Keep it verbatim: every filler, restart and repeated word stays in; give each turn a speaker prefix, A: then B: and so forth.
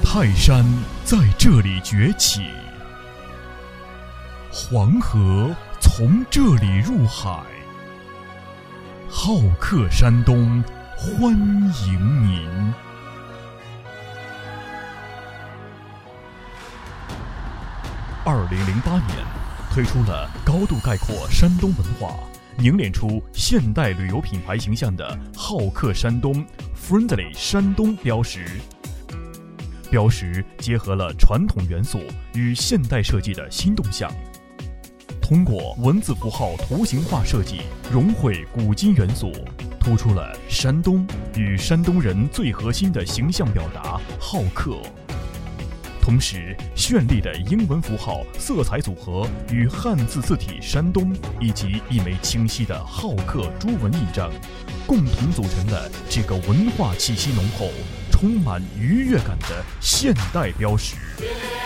A: 泰山在这里崛起，黄河从这里入海。好客山东，欢迎您。二零零八年，推出了高度概括山东文化、凝练出现代旅游品牌形象的好客山东 Friendly 山东标识。标识结合了传统元素与现代设计的新动向，通过文字符号图形化设计融汇古今元素，突出了山东与山东人最核心的形象表达好客。同时，绚丽的英文符号色彩组合与汉字字体山东以及一枚清晰的好客朱文印章，共同组成了这个文化气息浓厚、充满愉悦感的现代标识。